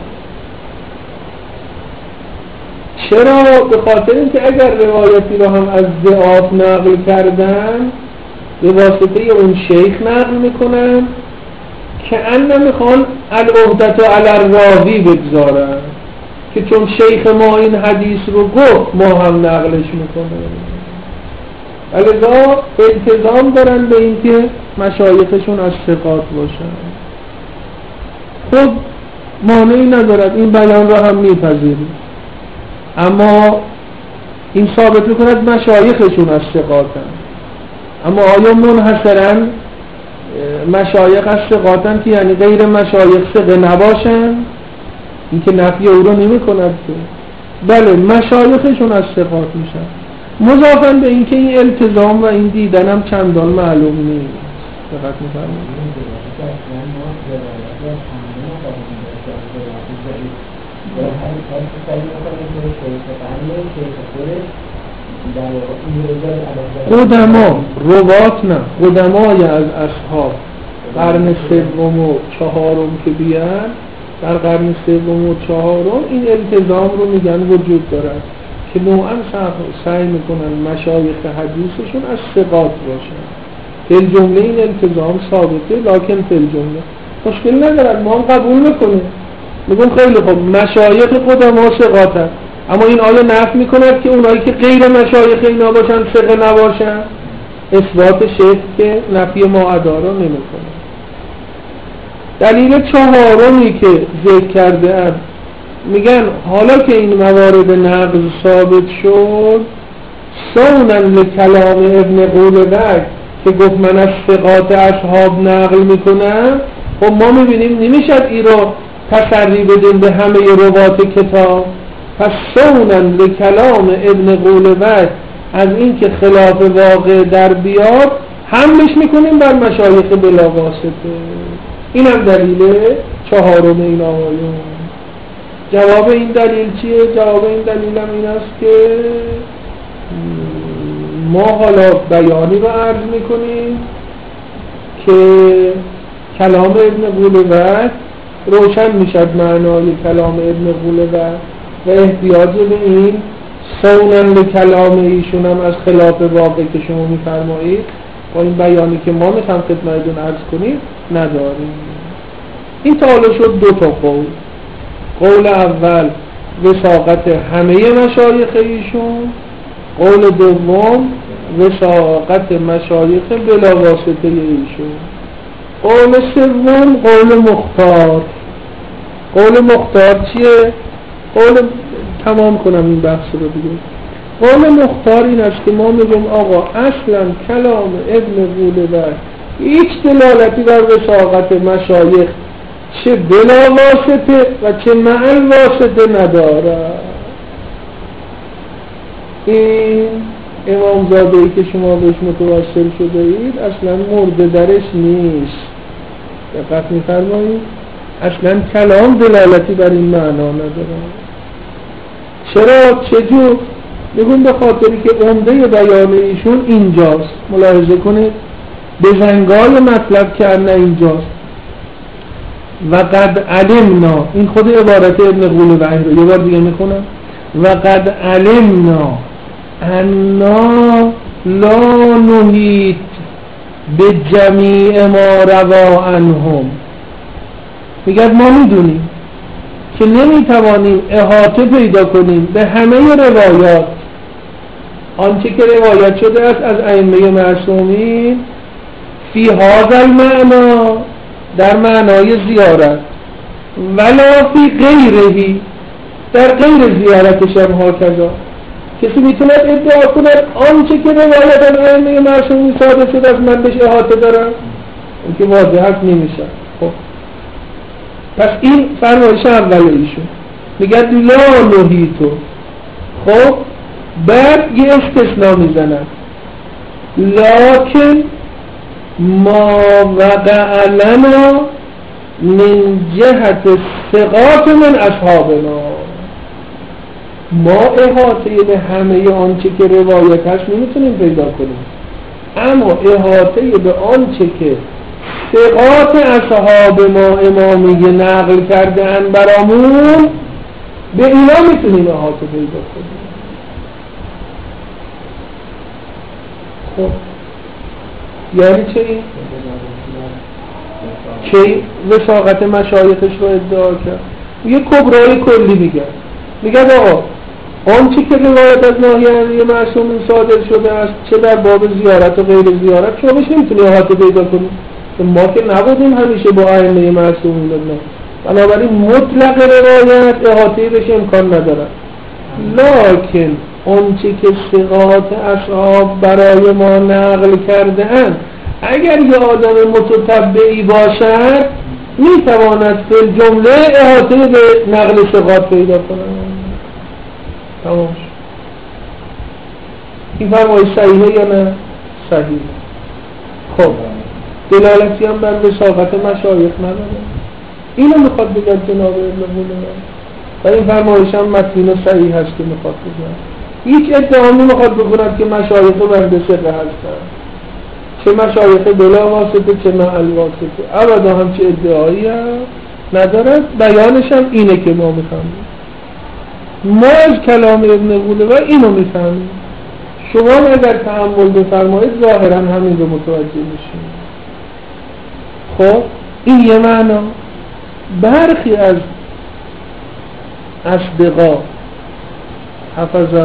چرا؟ به خاطر اینکه اگر روایتی رو هم از ضعاف نقل کردن به واسطه اون شیخ نقل میکنن که ان میخوان العهدة علی الراوی بگذارن که چون شیخ ما این حدیث رو گفت ما هم نقلش میکنیم. لذا التزام دارن به اینکه مشایخشون از ثقات باشن. خب مانعی ندارد، این بیان را هم میپذیریم، اما این ثابت میکند مشایخشون از ثقاتن. اما آیا منحصرا مشایخ از ثقاتن که یعنی غیر مشایخ ثقه نباشن؟ این که نفی او رو نمی کند که بله مشایخشون از ثقات میشن، مضافاً به اینکه این التزام و این دیدن هم چندان معلوم نیست. دقت می‌فرمایید؟ قدما روات نه قدمای از اصحاب قرن سوم و چهارم که بیان، در قرن سوم و چهارم این التزام رو میگن وجود دارد که نوعا سعی میکنن مشایخ حدیثشون از ثقات باشن. فی الجمله این التزام ثابته، لکن فی الجمله مشکل ندارد، ما هم قبول میکنیم، میگم خیلی خوب مشایخ قدما ثقاتن، اما این آیا نفی میکند که اونایی که غیر مشایخ اینا باشن ثقه نباشن؟ اثبات شیخ که نفی ما ادارا نمیکنه. دلیل چهارمی که ذکر کرده ام میگن حالا که این موارد نقض ثابت شد، سونن لکلام ابن قولبک که گفت من از ثقات اصحاب نقل میکنم، خب ما میبینیم نمیشد این رو تسری بدیم به همه روات کتاب. پس سونن لکلام ابن قولبک از این که خلاف واقع در بیاد حملش میکنیم بر مشایخ بلا واسطه. این هم دلیل چهارم این آیون. جواب این دلیل چیه؟ جواب این دلیل هم این است که ما حالا بیانی رو عرض میکنیم که کلام ابن قولبک روشن میشد معنای کلام ابن قولبک و احتیاج به این سونن به کلام ایشون هم از خلاف واقع که شما میفرمایید با این بیانی که ما میخوام خدمتتون عرض کنیم نداریم. این تا حالا شد دو تا قول. قول اول وثاقت همه مشایخ ایشون، قول دوم وثاقت مشایخ بلا واسطه ایشون. قول سوم قول مختار. قول مختار چیه؟ قول تمام کنم این بحث رو دیگه. قول مختار این است که ما میگیم آقا اصلا کلام ابن قولبک هیچ دلالتی بر وثاقت مشایخ چه بلا واسطه و چه مع واسطه ندارد. این امامزاده‌ای که شما بهش متوسل شده اید اصلا مورد درش نیست. دقت می‌فرمایید؟ اصلا کلام دلالتی بر این معنا نداره. چرا؟ چجور؟ میگم به خاطری که عمده بیان ایشون اینجاست. ملاحظه کنید بزنگای مطلب که نه اینجاست. و قد علمنا، این خود عبارت ابن قولبک رو یه بار دیگه میخونم. و قد علمنا انا لا نحیط به جمیع ما روا عنهم. میگه ما میدونیم که نمیتوانیم احاطه پیدا کنیم به همه روایات، آنچه که روایت شده است از ائمه معصومین فی هذا المعنا، در معنای زیارت، ولا فی غیرهی، در غیر زیارتش هم هاکذا. کسی میتونه ادعا کند آنچه که روایت از ائمه معصومین صادر شده است من بهش احاطه دارم، اون که واضح هست نمیشه. خب پس این فرمایش اول ایشون میگه لا نهیتو. خب بعد یه استثناء میزنن، لکن ما وقع لنا من جهت ثقات من اصحابنا، ما احاطه به همه آنچه که روایت هست نمیتونیم پیدا کنیم، اما احاطه به آنچه که ثقات اصحاب ما امامیه نقل کرده ان برامون، به اینا میتونیم احاطه پیدا کنیم. خب یعنی چه این؟ که وثاقت مشایخش رو ادعا کرد. یه کبرای کلی میگه میگه آقا آنچه که روایت از ناحیه معصومین صادر شده است چه در باب زیارت و غیر زیارت شما بهش نمیتونی احاطه پیدا کنی، ما که نبودیم همیشه با ائمه معصومین بدنیم، بنابراین مطلق روایت احاطه بهش امکان نداره. لکن آنچه که ثقات اصحاب برای ما نقل کرده اند اگر یه آدم متتبعی باشد میتواند فی الجمله احاطه به نقل ثقات پیدا کند. تمام. این فرمایش صحیحه یا نه؟ صحیح. خب دلالتی هم بر وثاقت مشایخ نداره. اینو میخواد بگه جناب ابن قولوی و این فرمایش هم متین صحیح هست که میخواد بگه. هیچ ادعا نمیخواد بکند که مشایخ بنده ثقه هستن، چه مشایخ بلا واسطه چه مع الواسطه، ابدا همچه ادعایی هم ندارد. بیانش هم اینه که ما میفهمیم، ما از کلام ابن قولوی اینو میفهمیم. شما اگر تأمل بفرمایید ظاهرا همین رو متوجه میشید. خب این یه معنا. برخی از اصدقا حفظه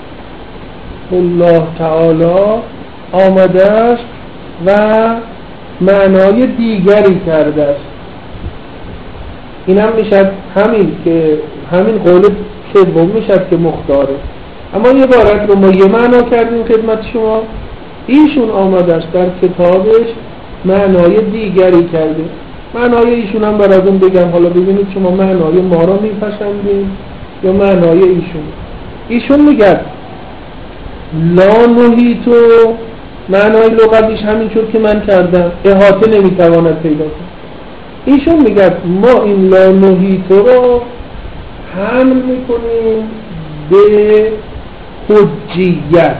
الله تعالی آمده است و معنای دیگری کرده است. این هم میشد همین که همین قول سوم میشد که مختاره، اما یه عبارت رو ما یه معنا کردیم خدمت شما، ایشون آمده است در کتابش معنای دیگری کرده. معنای ایشون هم براتون بگم، حالا ببینید شما معنای ما رو میپسندید یا معنای ایشون. ایشون میگه لا نهیتو، معنای لغویش همین شد که من کردم، احاطه نمیتواند پیدا کنه. ایشون میگه ما این لا نهیتو رو حمل میکنیم به حجیت.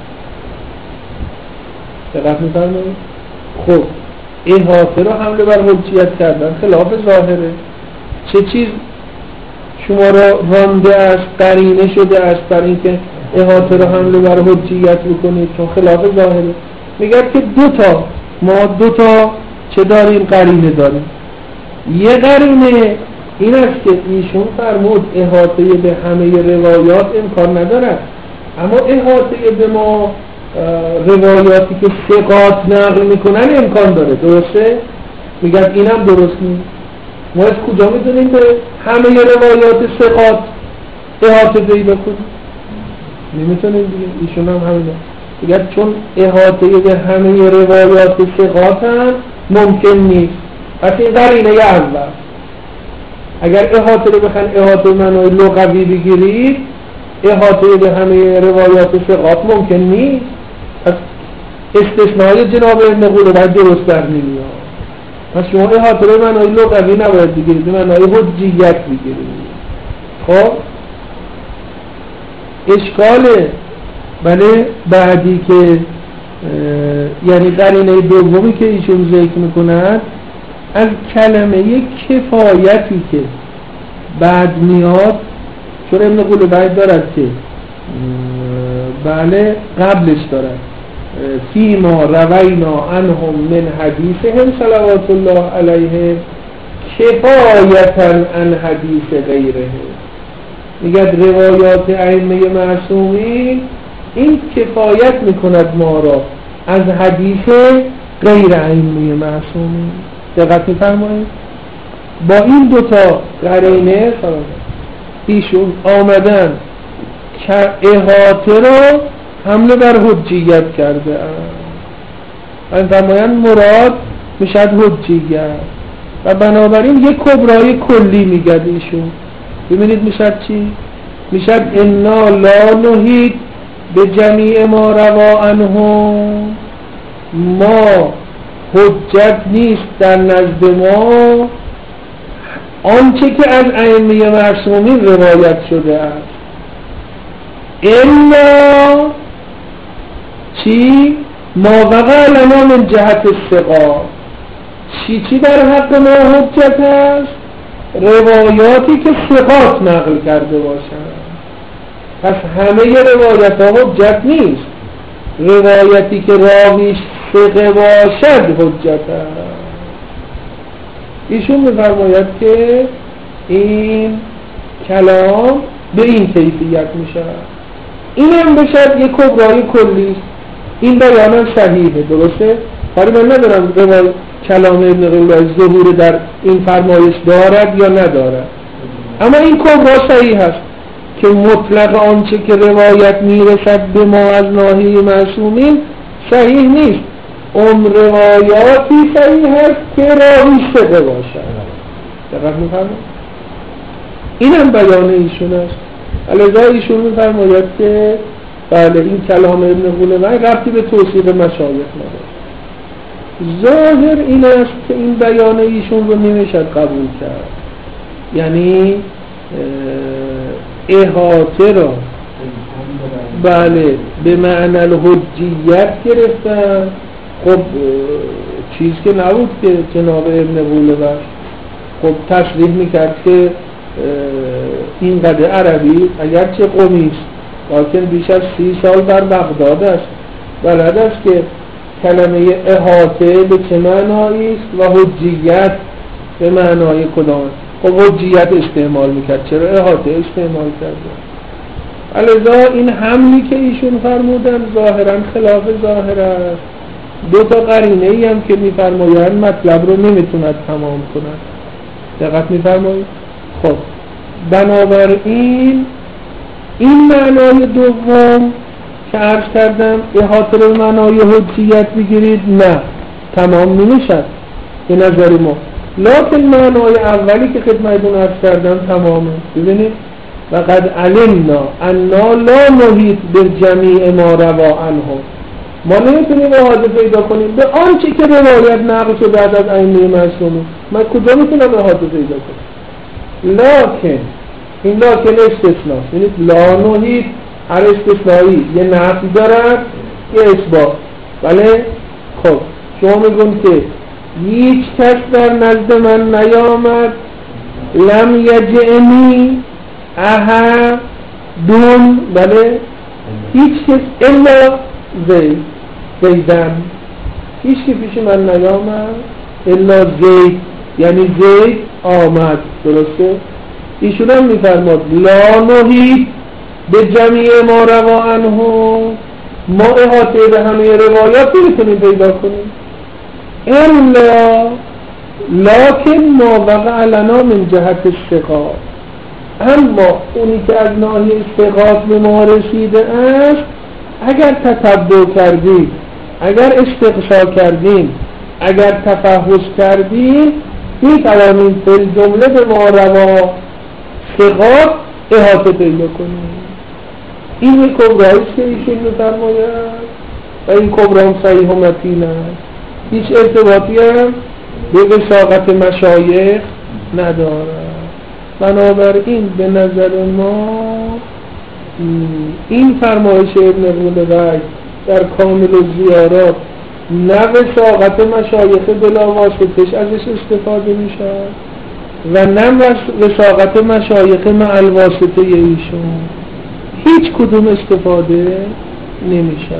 دقت میفرمایید؟ خب احاطه رو حمله بر حجیت کردن خلاف ظاهره. چه چیز شما را رانده است، قرینه شده است بر اینکه احاطه رو حمله بر حجیت بکنید؟ چون خلاف ظاهره. میگه که دو تا ما دو تا چه داریم؟ قرینه داریم. یه قرینه این است که ایشون فرمود احاطه به همه روایات امکان ندارد، اما احاطه به ما روایاتی که ثقات نقل میکنن امکان داره. درسته؟ میگن اینم درست نیست. ما از کجا میدونیم که همه روایات ثقات احاطه پیدا کنیم؟ نمیتونیم دیگه. ایشون هم همینه میگن چون احاطه به همه روایات ثقات هم ممکن نیست. پس این قرینه اول. اگر احاطه رو بخواین احاطه معنای لغوی بگیرید، احاطه به همه روایات ثقات ممکن نیست. پس استثنای جناب ابن قولوی درست در نمیاد. پس شما احاطه به معنای لغوی نباید بگیرید، به معنای حجیت بگیرید. خب اشکال بله بعدی که یعنی قرینه دومی که ایشون ذکر میکنند از کلمه کفایتی که بعد میاد، چون ابن قولوی دارد که بله قبلش دارد فیما روینا عنهم من حدیثهم صلوات الله علیه کفایتاً عن حدیث غیره. میگه روایات ائمه معصومین این کفایت میکند ما را از حدیث غیر ائمه معصومین. دقت میفرمایید؟ با این دوتا قرینه ایشون آمدن که احاطه را حمله بر حجیت کرده اند. فرمایند مراد میشد حجیت و بنابراین یک کبرای کلی میگد ایشون. ببینید میشد چی؟ میشد انا لا نحیط به جمیع ما روا عنهم، ما حجت نیست در نزد ما آنچه که از ائمه معصومین روایت شده است، الا چی؟ ما وقع لنا من جهت الثقات. چی چی در حق ما حجت است؟ روایاتی که ثقات نقل کرده باشند. پس همه روایت ها حجت نیست، روایتی که راویش ثقه باشد حجت است. ایشون می‌فرماید که این کلام به این کیفیت میشه. این هم بشد یک کبرای کلی. این بیان صحیحه، درسته؟ کاری من ندارم روای کلام ابن قیم ظهور در این فرمایش دارد یا ندارد، اما این کبرا صحیح است که مطلق آنچه که روایت میرسد به ما از ناحیه معصومین صحیح نیست. اون روایاتی صحیح هست که راوی ثقه باشد. دقت می‌فرمایید؟ این هم بیان ایشون است. علیزا ایشون می‌فرماید که بله این کلام ابن قیم ربطی به توصیف مشایخ نداره. ظاهر این است که این بیان ایشون رو نمیشد قبول کرد، یعنی احاطه را بله به معنی الحجیت گرفتن. خب چیز که نبود که جناب ابن قیم خب تصریح میکرد که این قدر عربی اگرچه قمی است لیکن بیش از سی سال در بغداد است، بلد است که کلمه احاطه به چه معنایی است و حجیت به معنای کدام. خب حجیت استعمال میکرد، چرا احاطه استعمال کرده؟ علیزا این حملی که ایشون فرمودن ظاهرا خلاف ظاهر است. دو تا قرینه ای هم که میفرمایند مطلب رو نمیتوند تمام کند. دقت میفرمایید؟ خب بنابراین این معنای دوم که عرض کردم احاطه رو معنای حجیت بگیرید، نه تمام نمیشد به نظر ما. لکن معنای اولی که خدمتتون عرض کردم تمامه. ببینید وقد علمنا انا لا نحیط بالجمیع ما روا عنهم، ما نمیتونیم احاطه پیدا کنیم به آنچه که روایت نقل شده از ائمه معصومین. من کجا میتونم احاطه پیدا کنم؟ لکن این لکن استثناء، یعنی لا نحیط هر استثنایی یه نفی دارد یه اثبات. بله خب شما میگون که هیچ کس در نزد من نیامد لم یجعنی احد دون، بله هیچ کس الا زید زیدن، هیچ که پیش من نیامد الا زید، یعنی زید آمد. درسته؟ ایشون هم میفرماد لا نحیط به جمیع ما روا عنهم، ما احاطه به همه روایات نمیتونیم پیدا کنیم. الا لکن ما وقع لنا من جهت الثقات، اما اونی که از ناحیه ثقات به ما رسیده است اگر تتبع کردیم، اگر استقصا کردیم، اگر تفحص کردیم میتوانیم فی الجمله به ما روا ثقات احاطه پیدا کنیم. این یک کبراییست که ایشون می‌فرماید و این کبرام صحیح و متین است، هیچ ارتباطی هم به وثاقت مشایخ ندارد. بنابراین به نظر ما این فرمایش ابن قیم در کامل الزیارات نه وثاقت مشایخ بلا واسطش ازش استفاده میشه و نه وثاقت مشایخ مع الواسطه ایشون، هیچ کدوم استفاده نمیشه.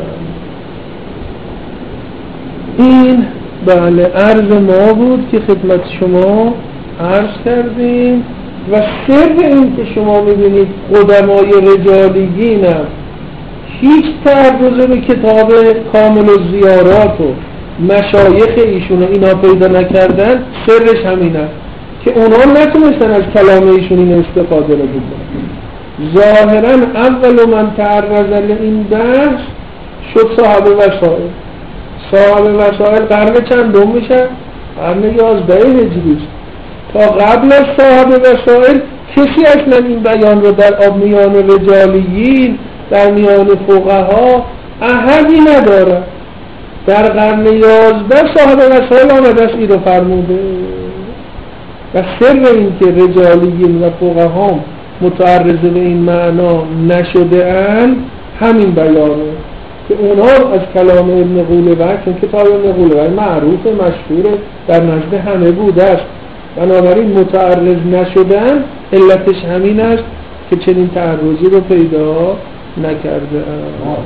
این بله عرض ما بود که خدمت شما عرض کردیم و سر این که شما میبینید قدمای رجالیین هم هیچ تعرض به کتاب کامل الزیارات و مشایخ ایشون و اینا پیدا نکردن، سرش همینه که اونا نتونستن از کلام ایشون این استفاده رو بکنن. ظاهرا اول من تعرض این درس شد صاحب وسائل. صاحب وسائل قرن چندم میشه؟ قرن یازده هجری. تا قبل از صاحب وسائل کسی اصلا این بیان رو در میان رجالیین، در میان فقها احدی نداره. در قرن یازده صاحب وسائل آمده است این رو فرموده و سر این که رجالیین و فقها متعرض به این معنا نشده اند همین بیانه که اونها از کلام ابن قولوک، چون کتاب ابن قولوک معروف مشهور در نزد همه بوده است، بنابراین متعرض نشدن علتش همین است که چنین تعرضی رو پیدا نکرده اند.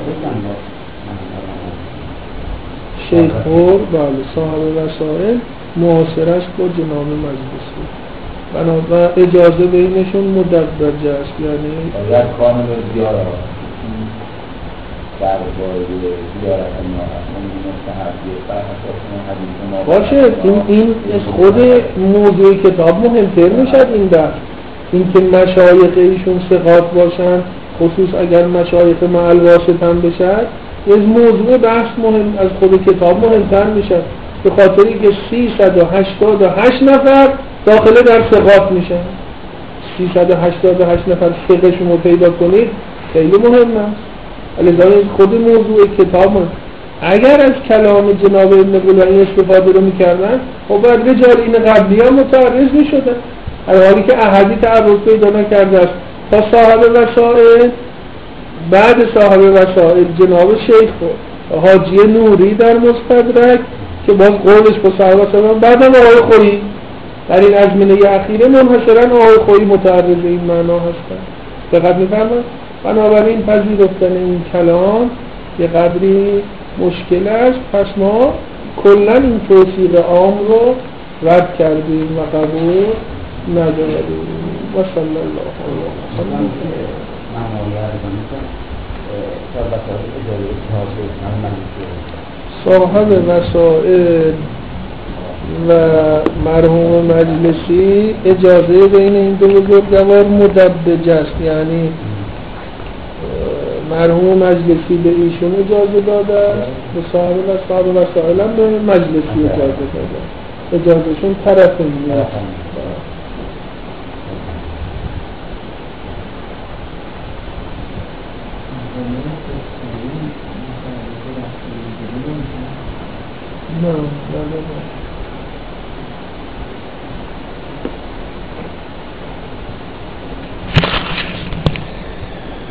شیخ خور بله صاحب وسائل معاصر است با جناب مجلسی، بنابراین اجازه بینشون مدرجه است، یعنی باید کامل زیارت در زیارت باشه. این این از خود موضوع کتاب مهمتر میشد این درس، این که مشایخ ایشون ثقات باشن، خصوص اگر مشایخ معل واسط هم بشد، از موضوع بحث مهم از خود کتاب مهمتر میشد، به خاطری که سیصد و هشتاد و هشت نفر داخل در ثقات میشن. سیصد و هشتاد و هشت نفر ثقه شما پیدا کنید خیلی مهم است. علیه خود موضوع کتاب هست. اگر از کلام جناب ابن قولوک استفاده رو میکردن خب باید رجالین قبلی ها متعرض میشدن، در حالی که احدی تعرض پیدا نکرده است تا صاحب وسائل. بعد صاحب وسائل جناب شیخ حاجی نوری در مستدرک که باز قولش با صاحب وسائل، بعد هم آقای خویی در این ازمینه اخیره منحصرا آقای خویی متعرض این معنا هستند. دقت می‌فرمایید؟ بنابراین پذیرفتن این کلام یه قدری مشکل است، پس ما کلا این توصیه عام رو رد کردیم و قبول نداریم. و صلی الله علیه و سلم. صاحب وسائل و مرحوم مجلسی اجازه بین این دو بزرگوار مدبج است، یعنی مرحوم مجلسی به ایشون اجازه داده، به صاحب و صاحب وسائل هم به مجلسی اجازه داده، اجازهشون طرف میاد. نه نه نه